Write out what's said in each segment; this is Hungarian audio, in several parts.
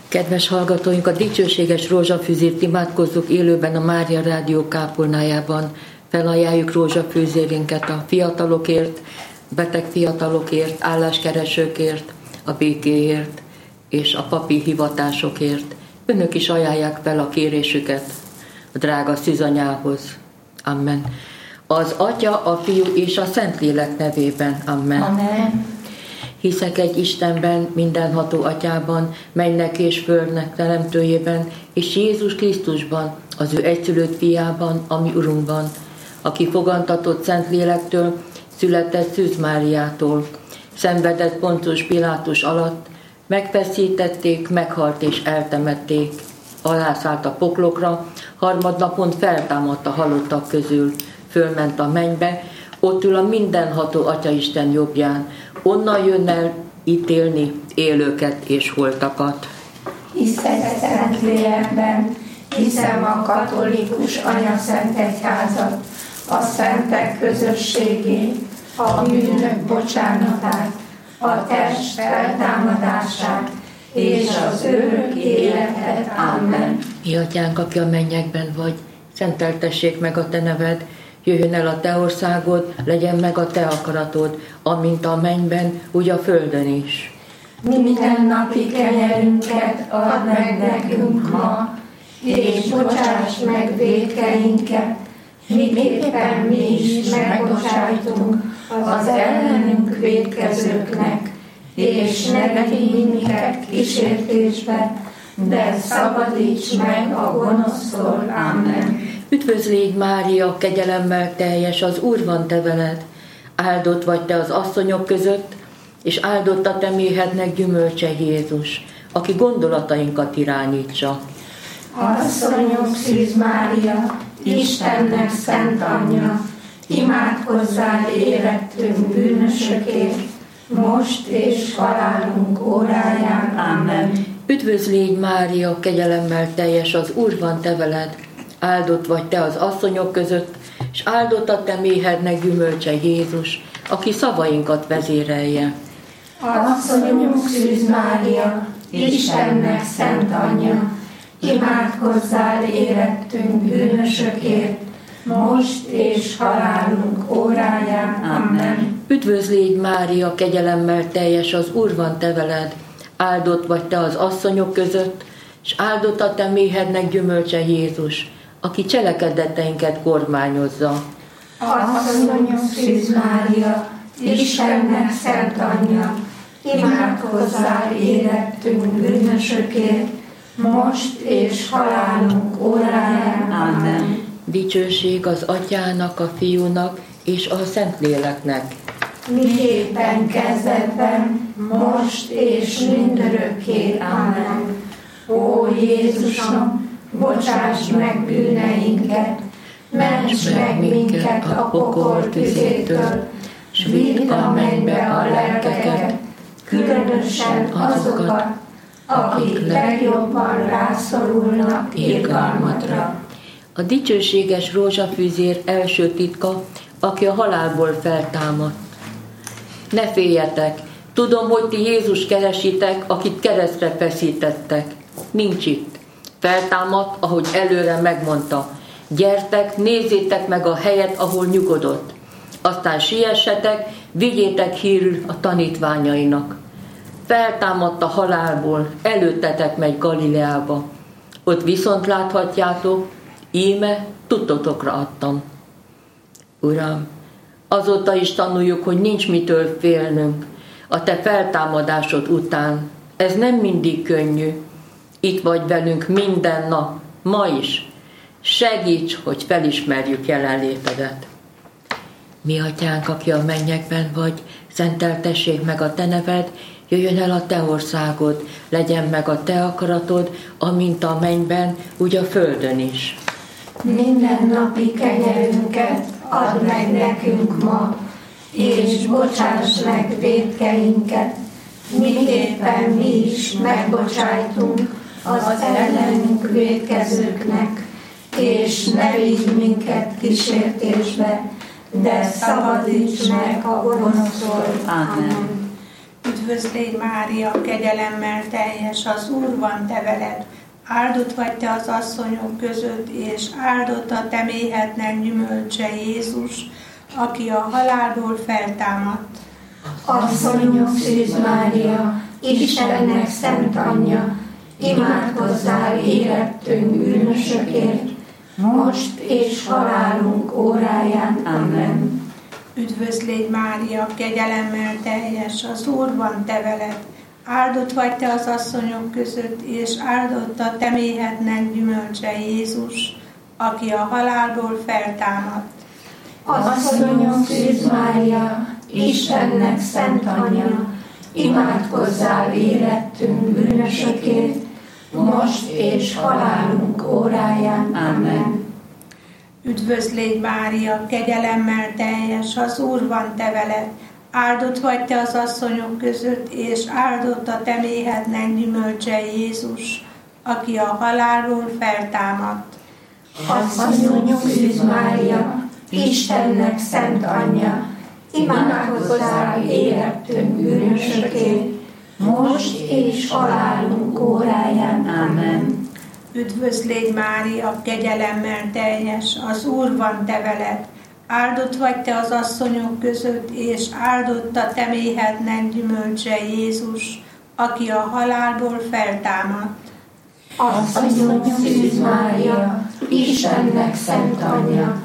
Kedves hallgatóink, a dicsőséges rózsafűzért imádkozzuk élőben a Mária Rádió kápolnájában. Felajánljuk rózsafűzérinket a fiatalokért, beteg fiatalokért, álláskeresőkért, a békéért és a papi hivatásokért. Önök is ajánlják fel a kérésüket a drága szűzanyához. Amen. Az Atya, a Fiú és a Szentlélek nevében. Amen. Amen. Hiszek egy Istenben, mindenható Atyában, mennek és földnek teremtőjében, és Jézus Krisztusban, az ő egyszülött fiában, ami Urunkban, aki fogantatott Szentlélektől, született Szűz Máriától, szenvedett Poncius Pilátus alatt, megfeszítették, meghalt és eltemették, alászállt a poklokra, harmadnapon feltámadt a halottak közül, fölment a mennybe, ott ül a mindenható Atyaisten jobbján, onnan jön el ítélni élőket és holtakat. Hiszek Szentlélekben, hiszem a katolikus anyaszentegyházat, a szentek közösségét, a bűnök bocsánatát, a test feltámadását és az örök életet. Amen. Mi Atyánk, aki a mennyekben vagy, szenteltessék meg a te neved, jöjjön el a te országod, legyen meg a te akaratod, amint a mennyben, úgy a földön is. Minden napi kenyerünket add meg nekünk ma, és bocsáss meg vétkeinket, miképpen mi is megbocsájtunk az ellenünk vétkezőknek, és ne vigy minket kísértésbe, de szabadíts meg a gonosztól. Amen. Üdvözlégy Mária, kegyelemmel teljes, az Úr van te veled, áldott vagy te az asszonyok között, és áldott a te méhednek gyümölcse Jézus, aki gondolatainkat irányítsa. Asszonyok Szűz Mária, Istennek szent anyja, imádkozzál érettünk bűnösökért, most és halálunk óráján. Amen. Üdvözlégy Mária, kegyelemmel teljes, az Úr van te veled, áldott vagy te az asszonyok között, és áldott a te méhednek gyümölcse Jézus, aki szavainkat vezérelje. Asszonyunk Szűz Mária, Istennek szent anyja, imádkozzál érettünk bűnösökért, most és halálunk óráján. Amen. Üdvözlégy Mária, kegyelemmel teljes, az Úr van te veled, áldott vagy te az asszonyok között, és áldott a te méhednek gyümölcse Jézus, aki cselekedeteinket kormányozza. Asszonyunk Szűz Mária, Istennek szent anyja, imádkozzál érettünk bűnösökért, most és halálunk óráján. Amen. Dicsőség az Atyának, a Fiúnak és a Szentléleknek. Miképpen kezdetben, most és mindörökké. Amen. Ó Jézusom, bocsáss meg bűneinket, ments meg minket a pokol tüzétől, s vidd a mennybe a lelkeket, különösen azokat, akik legjobban rászorulnak irgalmadra. A dicsőséges rózsafűzér első titka, aki a halálból feltámadt. Ne féljetek, tudom, hogy ti Jézus keresitek, akit keresztre feszítettek. Nincs itt. Feltámadt, ahogy előre megmondta. Gyertek, nézzétek meg a helyet, ahol nyugodott. Aztán siessetek, vigyétek hírül a tanítványainak. Feltámadt a halálból, előttetek megy Galileába. Ott viszont láthatjátok, íme tudtotokra adtam. Uram, azóta is tanuljuk, hogy nincs mitől félnünk a te feltámadásod után. Ez nem mindig könnyű. Itt vagy velünk minden nap, ma is. Segíts, hogy felismerjük jelenlétedet. Mi Atyánk, aki a mennyekben vagy, szenteltessék meg a te neved, jöjjön el a te országod, legyen meg a te akaratod, amint a mennyben, úgy a földön is. Minden napi kenyerünket add meg nekünk ma, és bocsáss meg vétkeinket, miképpen mi is megbocsájtunk az ellenünk vétkezőknek, és ne vigy minket kísértésbe, de szabadíts meg a gonosztól. Amen. Üdvözlégy Mária, kegyelemmel teljes, az Úr van te veled. Áldott vagy te az asszonyok között, és áldott a te méhednek gyümölcse Jézus, aki a halálból feltámadt. Asszonyok Szűz Mária, Istennek szent anyja, imádkozzál érettünk bűnösökért, most és halálunk óráján. Amen. Üdvözlégy Mária, kegyelemmel teljes, az Úr van te veled. Áldott vagy te az asszonyok között, és áldott a te méhednek gyümölcse Jézus, aki a halálból feltámadt. Asszonyok Szűz Mária, Istennek szent anyja, imádkozzál érettünk bűnösökért, most és halálunk óráján. Amen. Üdvözlégy Mária, kegyelemmel teljes, az Úr van te veled. Áldott vagy te az asszonyok között, és áldott a te méhednek gyümölcse Jézus, aki a halálból feltámadt. Asszonyok Szűz Mária, Istennek szent anyja, imádkozzál érettünk bűnösökért, most és halálunk óráján. Amen. Üdvözlégy Mária, kegyelemmel teljes, az Úr van te veled. Áldott vagy te az asszonyok között, és áldott a te méhednek gyümölcse Jézus, aki a halálból feltámadt. Asszonyok Szűz Mária, Istennek szent anyja,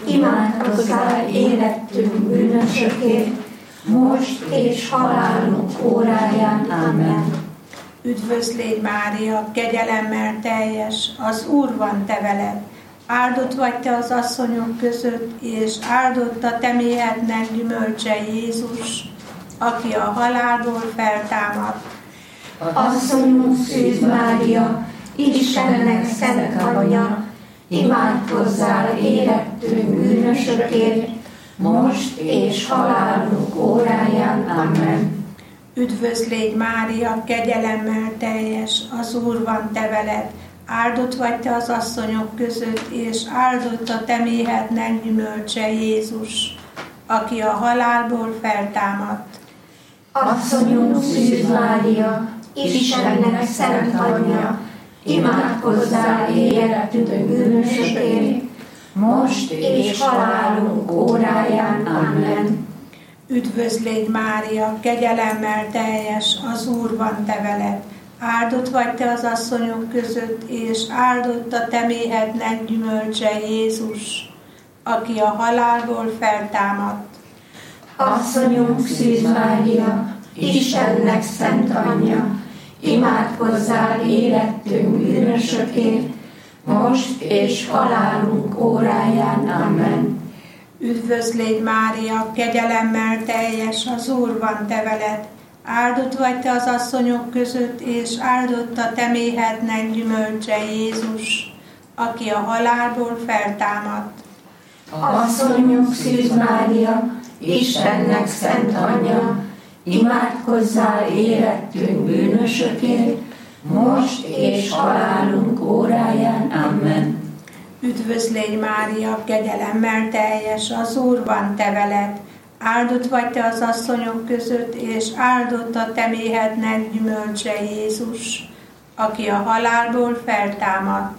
imádkozzál érettünk bűnösökért, most és halálunk óráján. Amen. Üdvözlégy Mária, kegyelemmel teljes, az Úr van te veled. Áldott vagy te az asszonyok között, és áldott a te méhednek gyümölcse Jézus, aki a halálból feltámadt. Asszonyok Szűz Mária, Istennek szent anyja, imádkozzál érettünk bűnösökért, most és halálunk óráján. Amen. Üdvözlégy Mária, kegyelemmel teljes, az Úr van te veled. Áldott vagy te az asszonyok között, és áldott a te méhednek gyümölcse Jézus, aki a halálból feltámadt. Asszonyok Szűz Mária, Istennek szent anyja, imádkozzál érettünk bűnösökért, most és halálunk óráján. Amen. Üdvözlégy Mária, kegyelemmel teljes, az Úr van te veled. Áldott vagy te az asszonyok között, és áldott a te méhednek gyümölcse Jézus, aki a halálból feltámadt. Asszonyok Szűz Mária, Istennek szent anyja, imádkozzál érettünk bűnösökért, most és halálunk óráján. Amen. Üdvözlégy Mária, kegyelemmel teljes, az Úr van te veled. Áldott vagy te az asszonyok között, és áldott a te méhednek gyümölcse Jézus, aki a halálból feltámadt. Asszonyok Szűz Mária, Istennek szent anyja, imádkozzál érettünk bűnösökért, most és halálunk óráján. Amen. Üdvözlégy Mária, kegyelemmel teljes, az Úr van te veled. Áldott vagy te az asszonyok között, és áldott a te méhednek gyümölcse Jézus, aki a halálból feltámadt.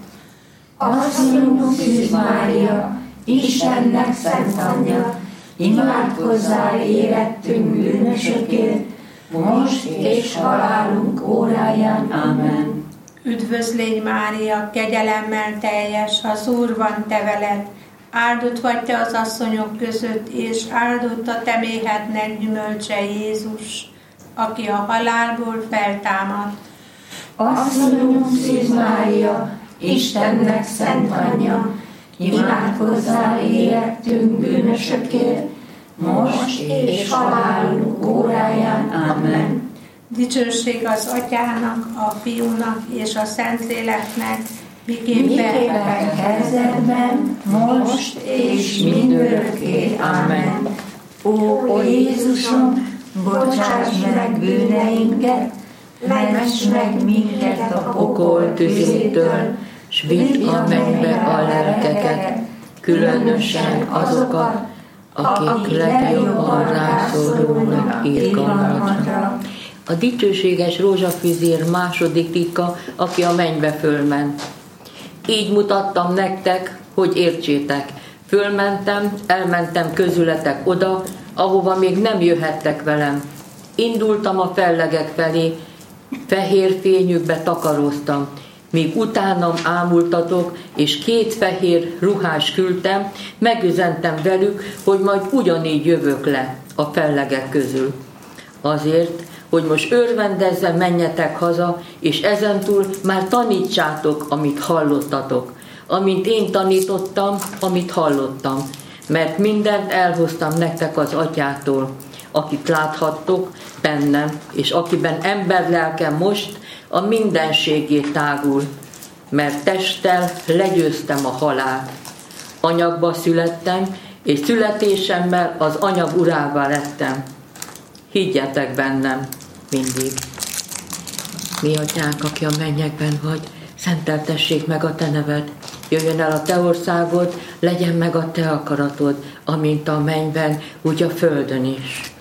Asszonyok Szűz Mária, Istennek szent anyja, imádkozzál érettünk bűnösökért, most és halálunk óráján. Amen. Üdvözlégy Mária, kegyelemmel teljes, az Úr van te veled. Áldott vagy te az asszonyok között, és áldott a te méhednek gyümölcse Jézus, aki a halálból feltámadt. Asszonyok Szűz Mária, Istennek szent anyja, imádkozzál érettünk bűnösökért, most és halálunk óráján. Amen. Dicsőség az Atyának, a Fiúnak és a Szentléleknek, miképpen kezdetben, most és mindörökké. Amen. Ó Jézusom, bocsáss meg bűneinket, ments meg minket a pokol tüzétől, s vidd a mennybe a lelkeket, különösen azokat, akik legjobban rászorulnak irgalmadra. A dicsőséges rózsafüzér második titka, aki a mennybe fölment. Így mutattam nektek, hogy értsétek. Fölmentem, elmentem közületek oda, ahova még nem jöhettek velem. Indultam a fellegek felé, fehér fényükbe takaróztam. Míg utánam ámultatok, és 2 fehér ruhás küldtem, megüzentem velük, hogy majd ugyanígy jövök le a fellegek közül. Azért, hogy most örvendezve menjetek haza, és ezentúl már tanítsátok, amit hallottatok. Amint én tanítottam, amit hallottam. Mert mindent elhoztam nektek az Atyától, akit láthattok bennem, és akiben emberlelkem most a mindenségé tágul. Mert testtel legyőztem a halált. Anyagba születtem, és születésemmel az anyag urává lettem. Higgyetek bennem mindig. Mi Atyánk, aki a mennyekben vagy, szenteltessék meg a te neved. Jöjjön el a te országod, legyen meg a te akaratod, amint a mennyben, úgy a földön is.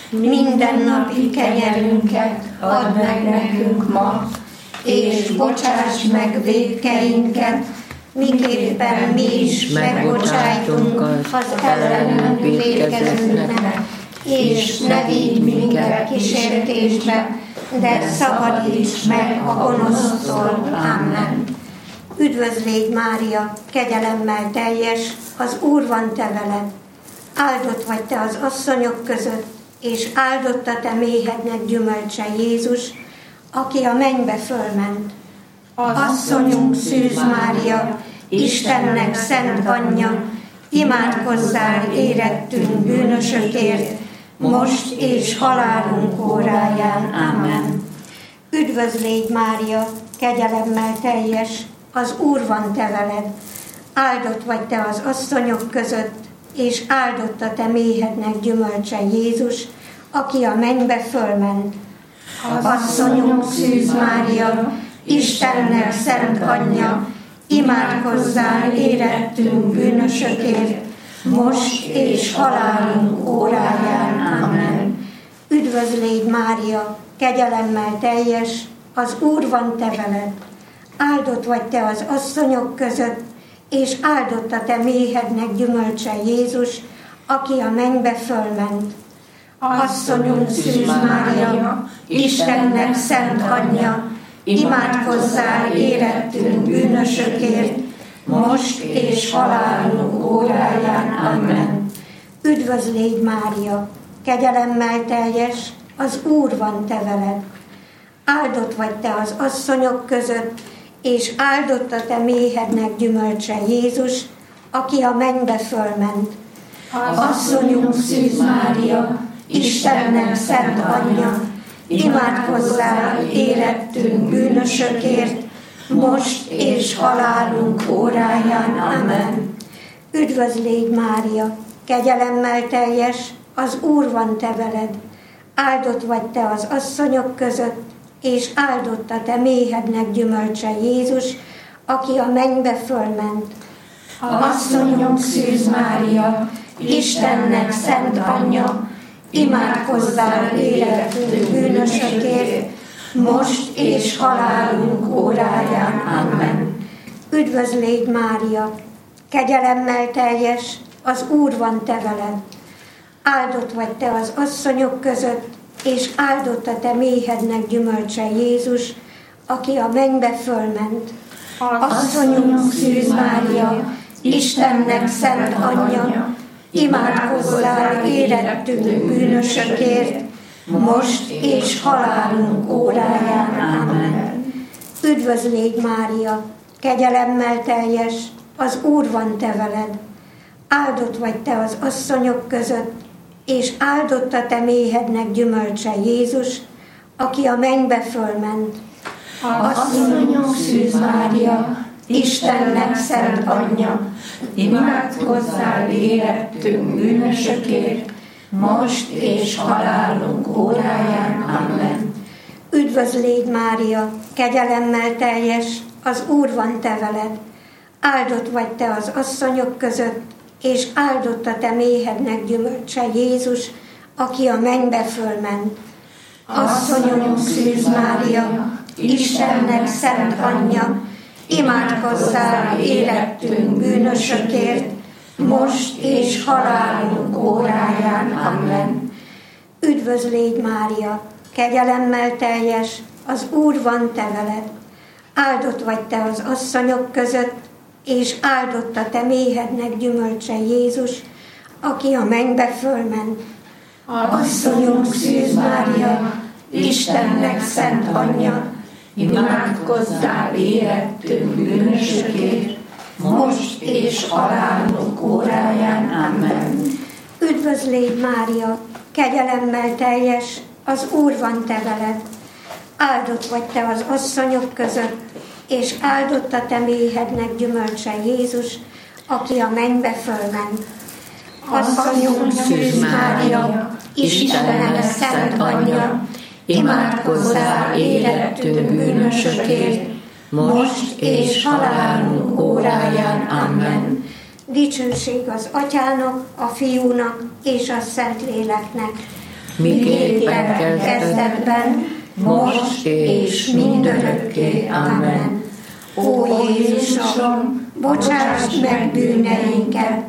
Mindennapi kenyerünket add meg nekünk ma, és bocsáss meg vétkeinket, miképpen mi is megbocsájtunk az ellenünk vétkezőknek, és ne vigy minket kísértésbe, de szabadíts meg a gonosztól. Amen. Üdvözlégy Mária, kegyelemmel teljes, az Úr van te veled. Áldott vagy te az asszonyok között, és áldott a te méhednek gyümölcse Jézus, aki a mennybe fölment. Asszonyunk Szűz Mária, Istennek szent anyja, imádkozzál érettünk bűnösökért, most és halálunk óráján. Amen. Üdvözlégy Mária, kegyelemmel teljes, az Úr van te veled. Áldott vagy te az asszonyok között, és áldott a te méhednek gyümölcse Jézus, aki a mennybe fölment. Asszonyunk Szűz Mária, Istennek szent anyja, imádkozzál érettünk bűnösökért, most és halálunk óráján. Amen. Üdvözlégy Mária, kegyelemmel teljes, az Úr van te veled. Áldott vagy te az asszonyok között, és áldott a te méhednek gyümölcse Jézus, aki a mennybe fölment. Asszonyunk Szűz Mária, Istennek szent anyja, imádkozzál érettünk bűnösökért, most és halálunk óráján. Amen. Üdvözlégy Mária, kegyelemmel teljes, az Úr van te veled. Áldott vagy te az asszonyok között, és áldott a te méhednek gyümölcse Jézus, aki a mennybe fölment. Asszonyunk Szűz Mária, Istennek szent anyja, imádkozzál érettünk bűnösökért, most és halálunk óráján. Amen. Üdvözlégy Mária, kegyelemmel teljes, az Úr van te veled. Áldott vagy te az asszonyok között, és áldott a te méhednek gyümölcse Jézus, aki a mennybe fölment. Asszonyunk Szűz Mária, Istennek szent anyja, imádkozzál érettünk bűnösökért, most és halálunk óráján. Amen. Üdvözlégy Mária, kegyelemmel teljes, az Úr van te veled. Áldott vagy te az asszonyok között, és áldott a te méhednek gyümölcse Jézus, aki a mennybe fölment. Asszonyunk Szűz Mária, Istennek szent anyja, imádkozzál érettünk bűnösökért, most és halálunk óráján. Amen. Üdvözlégy Mária, kegyelemmel teljes, az Úr van te veled. Áldott vagy te az asszonyok között, és áldott a te méhednek gyümölcse Jézus, aki a mennybe fölment. Asszonyunk Szűz Mária, Istennek szent anyja, imádkozzál érettünk bűnösökért, most és halálunk óráján. Amen. Üdvözlégy Mária, kegyelemmel teljes, az Úr van te veled. Áldott vagy te az asszonyok között, és áldott a te méhednek gyümölcse Jézus, aki a mennybe fölment. Asszonyom Szűz Mária, Istennek szent anyja, imádkozzál érettünk bűnösökért, most és halálunk óráján. Amen. Üdvözl légy Mária, kegyelemmel teljes, az Úr van te veled. Áldott vagy te az asszonyok között, és áldott a te méhednek gyümölcse Jézus, aki a mennybe fölment. Asszonyunk Szűz Mária, Istennek szent anyja, imádkozzál érettünk bűnösökért, most és halálunk óráján. Amen. Üdvözl légy Mária, kegyelemmel teljes, az Úr van te veled. Áldott vagy te az asszonyok között, és áldott a te méhednek gyümölcse Jézus, aki a mennybe fölment. Asszonyunk Szűz Mária, Istennek szent anyja, imádkozzál érettünk bűnösökért, most és halálunk óráján. Amen. Dicsőség az Atyának, a Fiúnak és a Szentléleknek, miképpen kezdetben, most és mindörökké. Amen. Ó Jézusom, bocsásd meg bűneinket,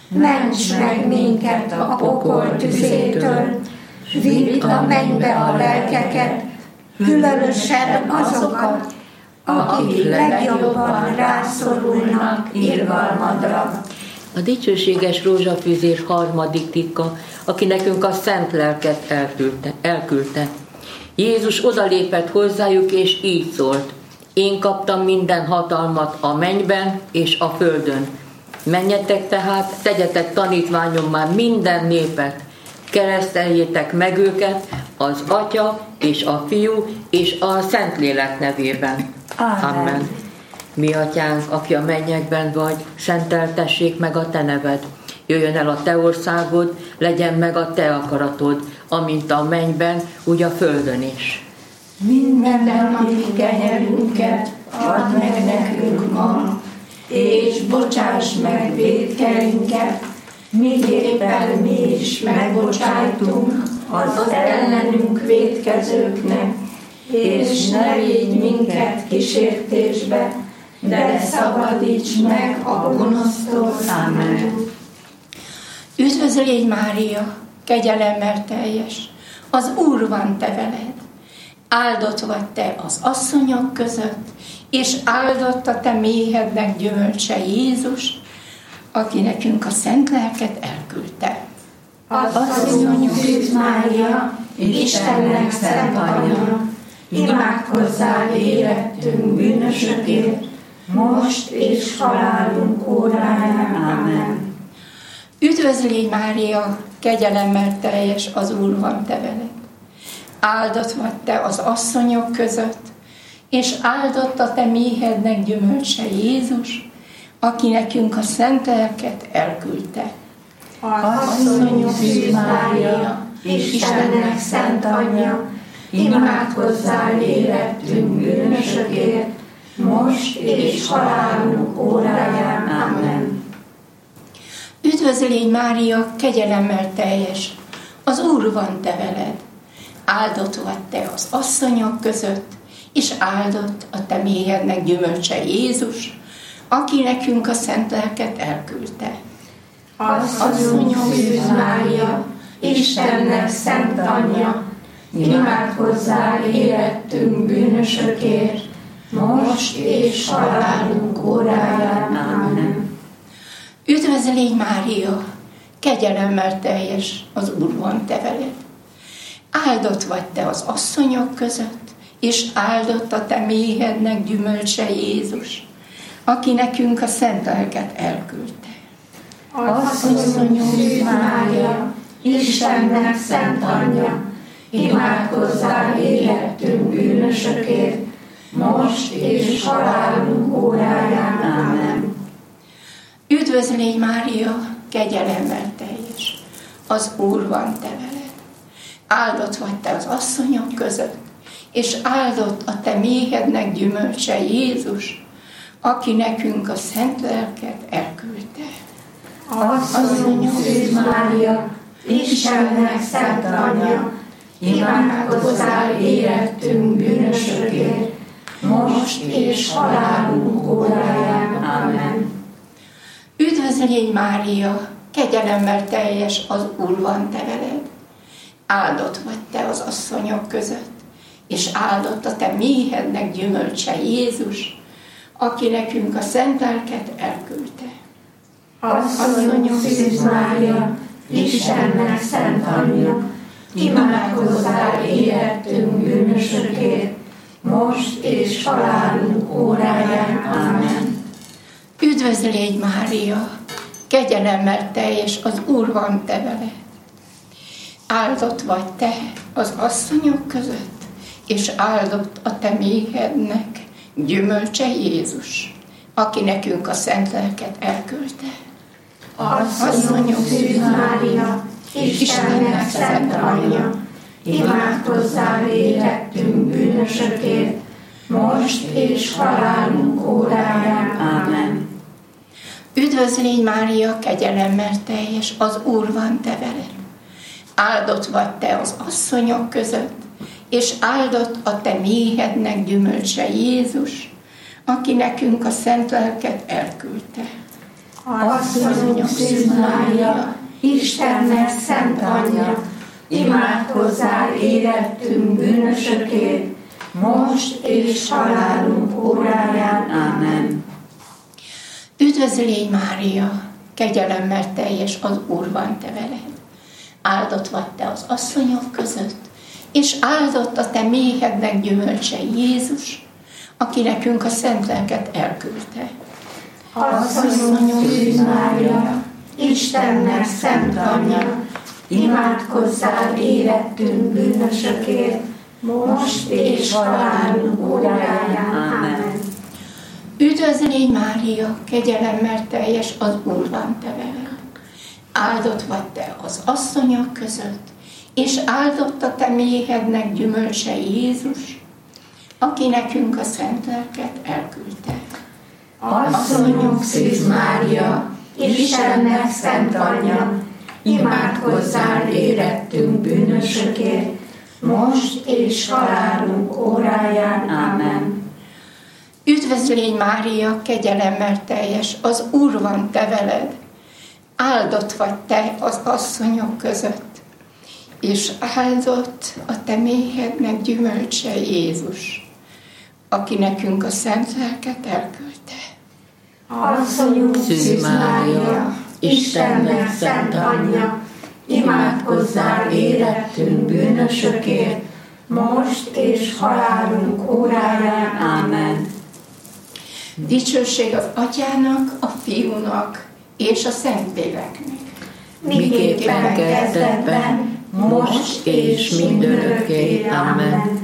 ments meg minket a pokol tüzétől, vidd a mennybe a lelkeket, különösen azokat, akik legjobban rászorulnak irgalmadra. A dicsőséges rózsafüzér harmadik titka, aki nekünk a szent lelket elküldte. Jézus odalépett hozzájuk, és így szólt: én kaptam minden hatalmat a mennyben és a földön. Menjetek tehát, tegyetek tanítványommá minden népet, kereszteljétek meg őket az Atya és a Fiú és a Szentlélek nevében. Amen. Mi Atyánk, aki a mennyekben vagy, szenteltessék meg a te neved. Jöjjön el a te országod, legyen meg a te akaratod, amint a mennyben, úgy a földön is. Minden napi kenyerünket add meg nekünk ma, és bocsáss meg vétkeinket, miképpen mi is megbocsájtunk az ellenünk vétkezőknek, és ne vigy minket kísértésbe, de szabadíts meg a gonosztól. Amen. Üdvözl légy Mária, kegyelemmel teljes, az Úr van te veled. Áldott vagy te az asszonyok között, és áldott a te méhednek gyümölcse Jézus, aki nekünk a szent lelket elküldte. Asszonyunk Szűz Mária, Istennek szent anyja, imádkozzál érettünk bűnösökért, most és halálunk óráján. Amen. Üdvözl légy Mária, kegyelemmel teljes, az Úr van te veled. Áldott vagy te az asszonyok között, és áldott a te méhednek gyümölcse Jézus, aki nekünk a szent lelket elküldte. Asszonyunk Szűz Mária, Istennek szent anyja, imádkozzál érettünk bűnösökért, most és halálunk óráján. Amen. Üdvözl légy Mária, kegyelemmel teljes, az Úr van te veled. Áldott vagy te az asszonyok között, és áldott a te méhednek gyümölcse Jézus, aki nekünk a szent lelket elküldte. Asszonyunk Szűz Mária, Istennek szent anyja, imádkozzál érettünk bűnösökért, most és halálunk óráján. Amen. Üdvözl légy Mária, kegyelemmel teljes, az Úr van te veled. Áldott vagy te az asszonyok között, és áldott a te méhednek gyümölcse Jézus, aki nekünk a szent lelket elküldte. Asszonyunk Szűz Mária, Istennek szent anyja, imádkozzál érettünk bűnösökért, most és halálunk óráján. Amen. Üdvözl légy Mária, kegyelemmel teljes, az Úr van te veled. Áldott vagy te az asszonyok között, és áldott a te méhednek gyümölcse Jézus, aki nekünk a szent lelket elküldte. Asszonyunk Szűz Mária, Istennek szent anyja, imádkozzál érettünk bűnösökért, most és halálunk óráján. Amen. Üdvözlégy Mária, kegyelemmel teljes, az Úr van te veled. Áldott vagy te az asszonyok között, és áldott a te méhednek gyümölcse Jézus, aki nekünk a szent lelket elküldte. Asszonyok Szűz Mária, Istennek szent anyja, imádkozzál érettünk bűnösökért, most és halálunk óráján. Amen. Üdvözlégy Mária, kegyelemmel teljes, az Úr van te veled. Áldott vagy te az asszonyok között, és áldott a te méhednek gyümölcse Jézus, aki nekünk a szent lelket elküldte. Asszonyok Szűz Mária, Istennek szent anyja, imádkozzál érettünk bűnösökért, most és halálunk óráján. Amen. Üdvözlégy Mária, kegyelemmel teljes, az Úr van te veled. Áldott vagy te az asszonyok között, és áldott a te méhednek gyümölcse Jézus, aki nekünk a szent lelket elküldte. Asszonyok Szűz Mária, Istennek szent anyja, imádkozzál érettünk bűnösökért, most és halálunk óráján. Amen. Üdvözlégy Mária, kegyelemmel teljes, az Úr van te veled. Áldott vagy te az asszonyok között, és áldott a te méhednek gyümölcse Jézus, aki nekünk a szent lelket elküldte. Asszonyok Szűz Mária, Istennek szent anyja, imádkozzál érettünk bűnösökért, most és halálunk óráján. Amen. Üdvözlégy Mária, kegyelemmel teljes, az Úr van te veled. Áldott vagy te az asszonyok között, és áldott a te méhednek gyümölcse Jézus, aki nekünk a szent lelket elküldte. Asszonyok Szűz Mária, Istennek szent anyja, imádkozzál érettünk bűnösökért, most és halálunk óráján. Amen. Üdvözlégy Mária, kegyelemmel teljes, az Úr van te veled. Áldott vagy te az asszonyok között, és áldott a te méhednek gyümölcse Jézus, aki nekünk a szent lelket elküldte. Asszonyok Szűz Mária, Istennek szent anyja, imádkozzál érettünk bűnösökért, most és halálunk óráján. Amen. Dicsőség az Atyának, a Fiúnak és a Szentléleknek. Miképpen kezdetben, most és mindörökké. Amen.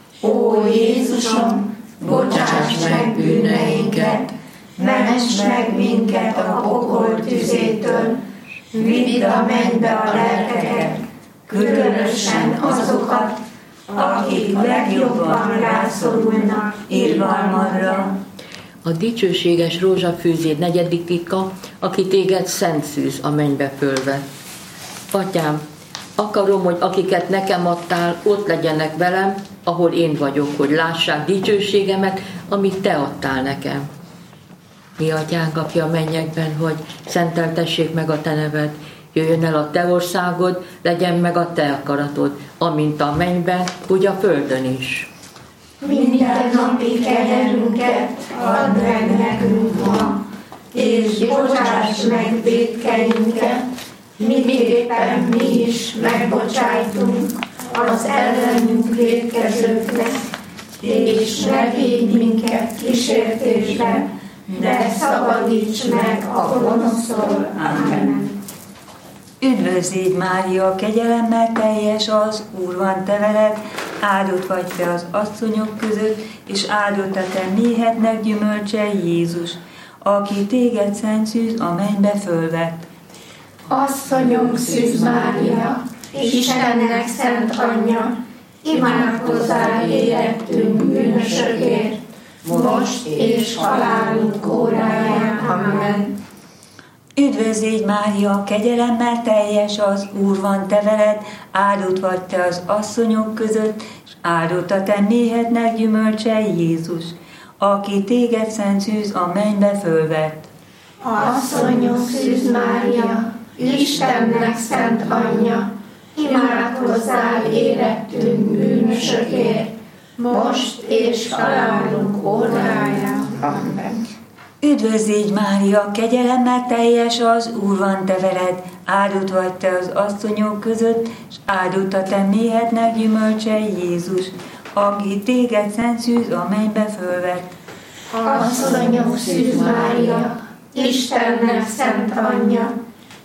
Ó Jézusom, bocsáss meg bűneinket, ments meg minket a pokol tüzétől, vidd a mennybe a lelkeket, különösen azokat, akik legjobban rászorulnak irgalmadra. A dicsőséges rózsafűzér negyedik titka, aki téged szent szűz a mennybe fölve. Atyám, akarom, hogy akiket nekem adtál, ott legyenek velem, ahol én vagyok, hogy lássák dicsőségemet, amit te adtál nekem. Mi atyánk, aki a mennyekben, hogy szenteltessék meg a te neved, jöjjön el a te országod, legyen meg a te akaratod, amint a mennyben, úgy a földön is. Minden napi kenyerünket add meg nekünk ma, és bocsáss meg vétkeinket, miképpen mi is megbocsájtunk az ellenünk vétkezőknek, és ne védj minket kísértésbe, de szabadíts meg a gonosztól. Amen. Üdvözlégy Mária, kegyelemmel teljes, az Úr van te veled, áldott vagy te az asszonyok között, és áldott a te méhednek gyümölcse Jézus, aki téged szent szűz a mennybe fölvett. Asszonyunk Szűz Mária, Istennek szent anyja, imádkozzál érettünk bűnösökért, most és halálunk óráján. Amen. Üdvözlégy Mária, kegyelemmel teljes, az Úr van te veled, áldott vagy te az asszonyok között, és áldott a te méhednek gyümölcse Jézus, aki téged szent szűz a mennybe fölvett. Asszonyok Szűz Mária, Istennek szent anyja, imádkozzál érettünk bűnösökért, most és halálunk óráján. Amen. Üdvözlégy Mária, kegyelemmel teljes, az Úr van te veled, áldott vagy te az asszonyok között, és áldott a te méhednek gyümölcse Jézus, aki téged szent szűz a mennybe fölvett. Asszonyok Szűz Mária, Istennek szent anyja,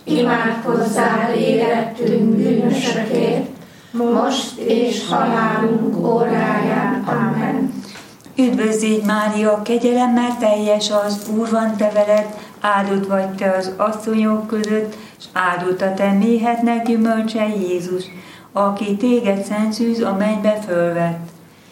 imádkozzál érettünk bűnösökért, most és halálunk óráján. Amen. Üdvözlégy Mária, kegyelemmel teljes, az Úr van te veled, áldott vagy te az asszonyok között, és áldott a te méhednek gyümölcse Jézus, aki téged szent szűz a mennybe fölvett.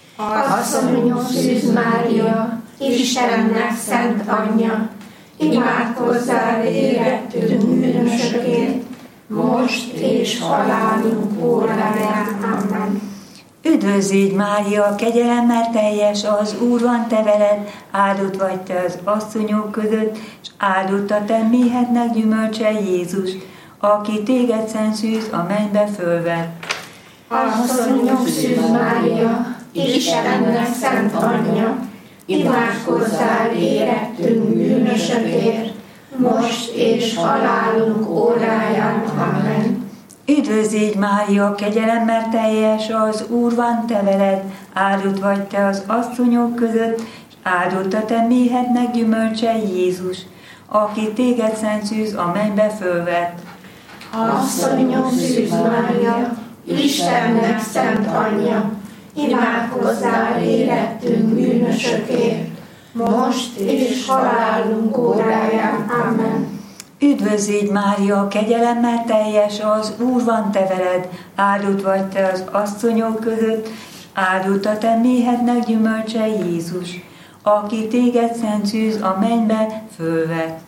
Asszonyok Szűz Mária, Istennek szent anyja, imádkozzál érettünk bűnösökért, most és halálunk óráján. Amen. Üdvözlégy Mária, kegyelemmel teljes, az Úr van te veled, áldott vagy te az asszonyok között, és áldott a te méhednek gyümölcse Jézus, aki téged szent szűz a mennybe fölvett. Asszonyok Szűz Mária, Istennek szent anyja, imádkozzál érettünk bűnösökért, most és halálunk óráján. Amen. Üdvözlégy Mária, kegyelemmel teljes, az Úr van te veled, áldott vagy te az asszonyok között, és áldott a te méhednek gyümölcse Jézus, aki téged szent szűz a mennybe fölvett. Asszonyok Szűz Mária, Istennek szent anyja, imádkozzál érettünk bűnösökért, most és halálunk óráján. Amen. Üdvözlégy Mária, kegyelemmel teljes, az Úr van te veled, áldott vagy te az asszonyok között, áldott a te méhednek gyümölcse Jézus, aki téged szent szűz a mennybe fölvett.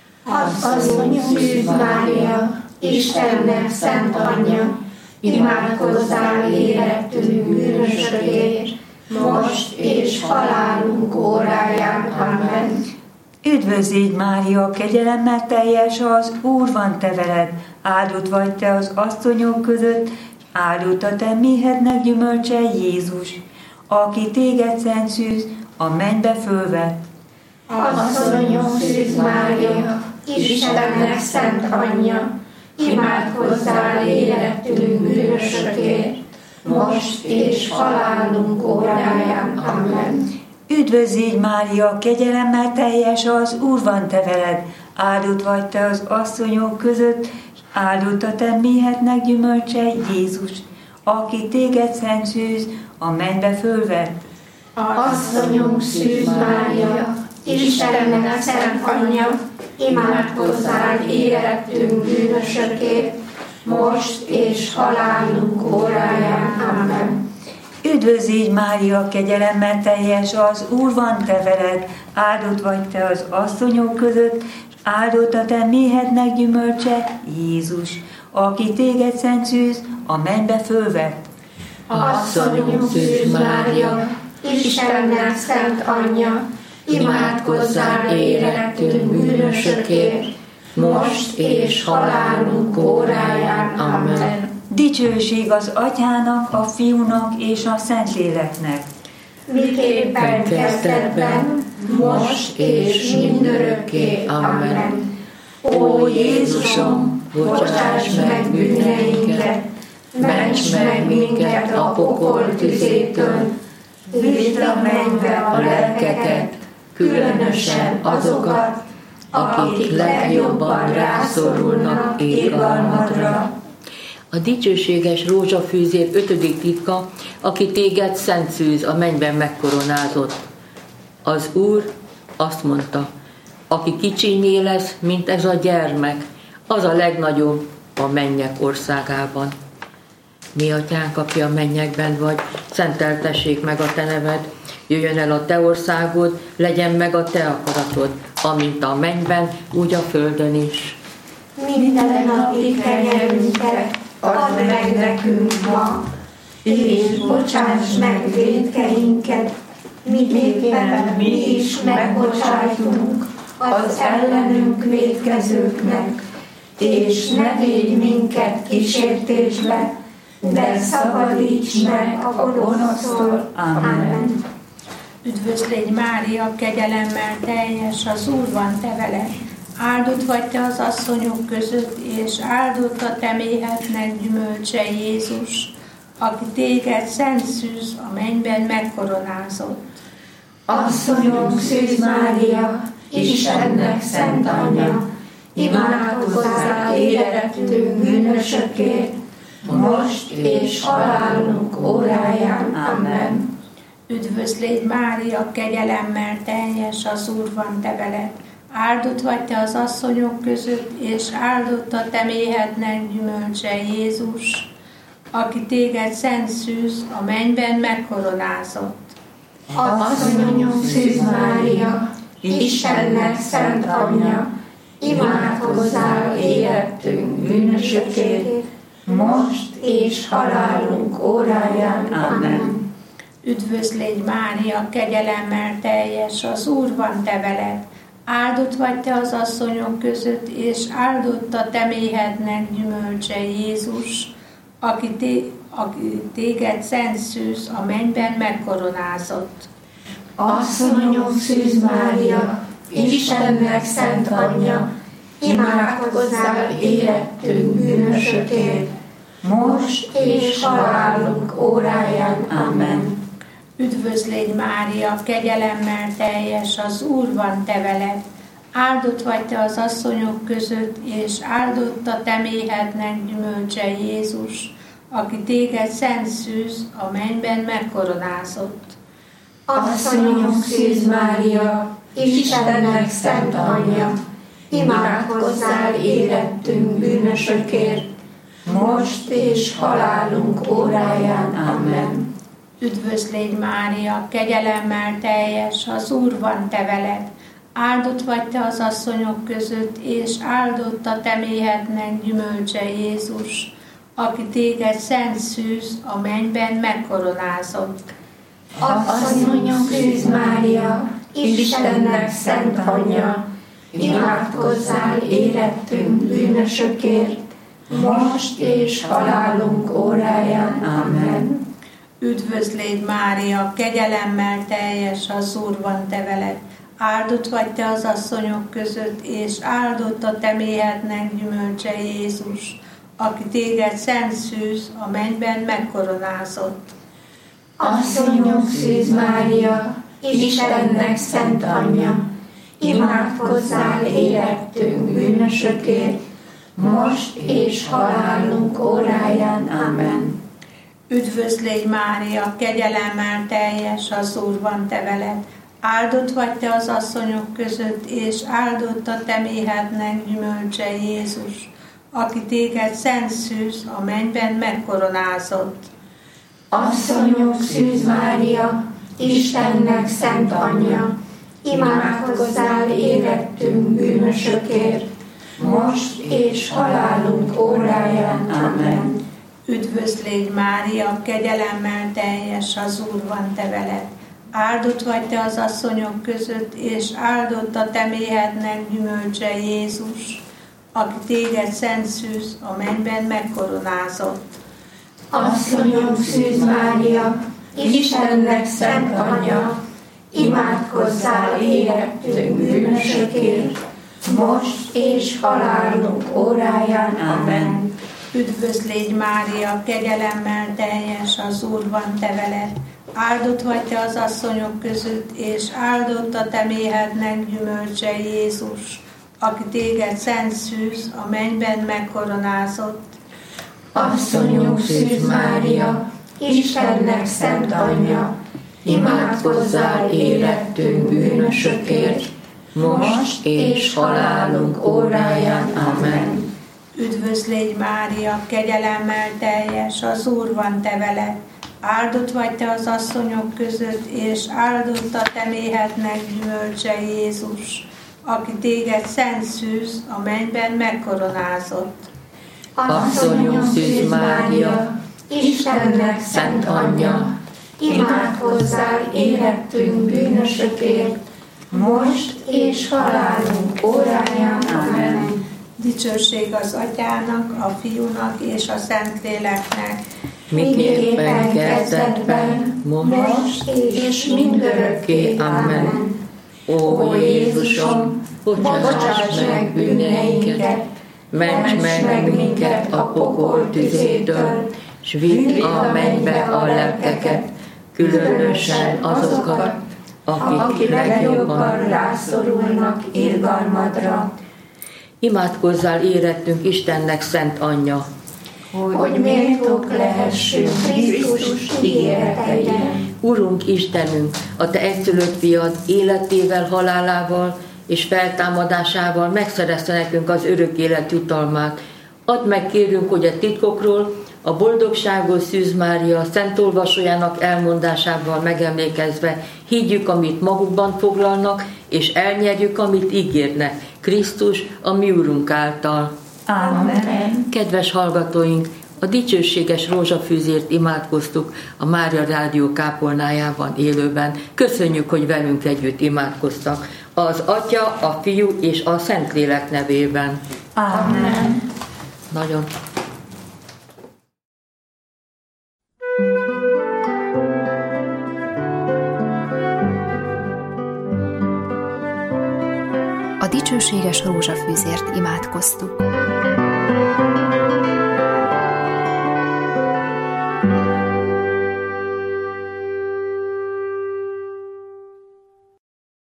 Asszonyok Szűz Mária, Istennek szent anyja, imádkozzál érettünk bűnösökért, most és halálunk óráján. Amen. Üdvözlégy Mária, kegyelemmel teljes, az Úr van te veled, áldott vagy te az asszonyok között, áldott a te méhednek gyümölcse Jézus, aki téged szent szűz a mennybe fölvett. Asszonyok Szűz Mária, Istennek szent anyja, imádkozzál érettünk bűnösökért, most és halálunk óráján. Amen. Üdvözlégy Mária, kegyelemmel teljes, az Úr van te veled, áldott vagy te az asszonyok között, és áldott a te méhednek gyümölcse Jézus, aki téged szent szűz a mennybe fölvett. Asszonyok Szűz Mária, Istennek szent anyja, imádkozzál érettünk bűnösökért, most és halálunk óráján. Amen. Üdvözlégy Mária, kegyelemmel teljes, az Úr van te veled, áldott vagy te az asszonyok között, és áldott a te méhednek gyümölcse Jézus, aki téged szent szűz a mennybe fölvett. Asszonyok Szűz Mária, Istennek szent anyja, imádkozzál érettünk bűnösökért, most és halálunk óráján. Amen. Dicsőség az Atyának, a Fiúnak és a Szentléleknek. Miképpen kezdetben, most és mindörökké. Amen. Ó Jézusom, bocsáss meg bűneinket, ments meg minket a pokol tüzétől, vidd a mennybe a lelkeket, különösen azokat, akik legjobban rászorulnak irgalmadra. A dicsőséges rózsafűzér 5. titka, aki téged szent szűz a mennyben megkoronázott. Az Úr azt mondta, aki kicsinyé lesz, mint ez a gyermek, az a legnagyobb a mennyek országában. Mi atyánk, aki a mennyekben vagy, szenteltessék meg a te neved, jöjjön el a te országod, legyen meg a te akaratod, amint a mennyben, úgy a földön is. minden napi kenyerünket add meg nekünk ma, és bocsáss meg vétkeinket, miképpen mi is megbocsájtunk az ellenünk vétkezőknek, és ne védj minket kísértésbe, de szabadíts meg a gonosztól. Amen. Üdvözlégy Mária, kegyelemmel teljes, az Úr van te veled. Áldott vagy te az asszonyok között, és áldott a te méhednek gyümölcse Jézus, aki téged szent szűz a mennyben megkoronázott. Asszonyom, Szűz Mária, Istennek szent anyja, imádkozzál érettünk bűnösökért, most és halálunk óráján. Amen. Üdvözlégy Mária, kegyelemmel teljes, az Úr van te veled. Áldott vagy te az asszonyok között, és áldott a te méhednek gyümölcse Jézus, aki téged szent szűz a mennyben megkoronázott. Asszonyom, Szűz Mária, Istennek szent anyja, imádkozzál érettünk bűnösökért, most és halálunk óráján. Amen. Üdvözlégy Mária, kegyelemmel teljes, az Úr van te veled. Áldott vagy te az asszonyok között, és áldott a te méhednek gyümölcse Jézus, aki téged szent szűz a mennyben megkoronázott. Asszonyom, Szűz Mária, Istennek szent anyja, imádkozzál érettünk bűnösökért, most és halálunk óráján. Amen. Üdvözlégy Mária, kegyelemmel teljes, az Úr van te veled. Áldott vagy te az asszonyok között, és áldott a te méhednek gyümölcse Jézus, aki téged szent szűz a mennyben megkoronázott. Asszonyom, Szűz Mária, Istennek szent anyja, imádkozzál érettünk bűnösökért, most és halálunk óráján. Amen. Üdvözlégy Mária, kegyelemmel teljes, az Úr van te veled. Áldott vagy te az asszonyok között, és áldott a te méhednek gyümölcse Jézus, aki téged szent szűz a mennyben megkoronázott. Asszonyom, Szűz Mária, Istennek szent anyja, imádkozzál érettünk bűnösökért, most és halálunk óráján. Amen. Üdvözlégy Mária, kegyelemmel teljes, az Úr van te veled. Áldott vagy te az asszonyok között, és áldott a te méhednek gyümölcse Jézus, aki téged szent szűz a mennyben megkoronázott. Asszonyom, Szűz Mária, Istennek szent anyja, imádkozzál érettünk bűnösökért, most és halálunk óráján. Amen. Üdvözlégy Mária, kegyelemmel teljes, az Úr van te veled. Áldott vagy te az asszonyok között, és áldott a te méhednek gyümölcse Jézus, aki téged szent szűz a mennyben megkoronázott. Asszonyom, Szűz Mária, Istennek szent anyja, imádkozzál érettünk bűnösökért, most és halálunk óráján. Amen. Üdvözlégy Mária, kegyelemmel teljes, az Úr van te veled. Áldott vagy te az asszonyok között, és áldott a te méhednek gyümölcse Jézus, aki téged szent szűz a mennyben megkoronázott. Asszonyom, Szűz Mária, Istennek szent anyja, imádkozzál érettünk bűnösökért, most és halálunk óráján. Amen. Üdvözlégy Mária, kegyelemmel teljes, az Úr van te veled. Áldott vagy te az asszonyok között, és áldott a te méhednek gyümölcse Jézus, aki téged szent szűz a mennyben megkoronázott. Asszonyom, Szűz Mária, Istennek szent anyja, imádkozzál érettünk bűnösökért, most és halálunk óráján. Amen. Üdvözlégy Mária, kegyelemmel teljes, az Úr van te veled. Áldott vagy te az asszonyok között, és áldott a te méhednek gyümölcse Jézus, aki téged szent szűz a mennyben megkoronázott. Asszonyunk Szűz Mária, Istennek szent anyja, imádkozzál érettünk bűnösökért, most és halálunk óráján. Amen. Dicsőség az Atyának, a Fiúnak és a Szentléleknek, miképpen kezdetben, most és mindörökké. Amen. Ó Jézusom, bocsáss meg bűneinket, ments meg minket a pokol tüzétől, s vidd a mennybe a lelkeket, különösen azokat, akik legjobban rászorulnak irgalmadra, Imádkozzál érettünk Istennek szent anyja, hogy méltók lehessünk Krisztus ígéreteire. Urunk Istenünk, a Te egyszülött fiad életével, halálával és feltámadásával megszerezte nekünk az örök élet jutalmát. Add meg, kérünk, hogy a titkokról, a boldogságos Szűz Mária szent olvasójának elmondásával megemlékezve higgyük, amit magukban foglalnak, és elnyerjük, amit ígérnek. Krisztus, a mi Urunk által. Amen. Kedves hallgatóink, a dicsőséges rózsafűzért imádkoztuk a Mária Rádió kápolnájában élőben. Köszönjük, hogy velünk együtt imádkoztak. Az Atya, a Fiú és a Szentlélek nevében. Amen. Nagyon. A dicsőséges rózsafűzért imádkoztuk.